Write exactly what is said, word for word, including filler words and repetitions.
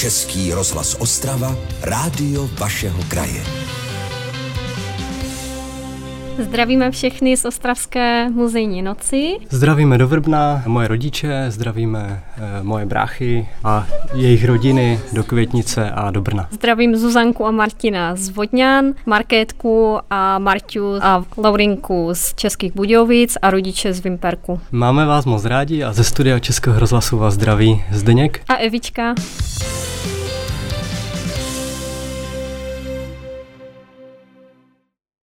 Český rozhlas Ostrava, rádio vašeho kraje. Zdravíme všechny z ostravské muzejní noci. Zdravíme do Vrbna, moje rodiče, zdravíme e, moje bráchy a jejich rodiny do Květnice a do Brna. Zdravím Zuzanku a Martina z Vodňan, Markétku a Marťu a Laurinku z Českých Budějovic a rodiče z Vimperku. Máme vás moc rádi a ze studia Českého rozhlasu vás zdraví Zdeněk a Evička.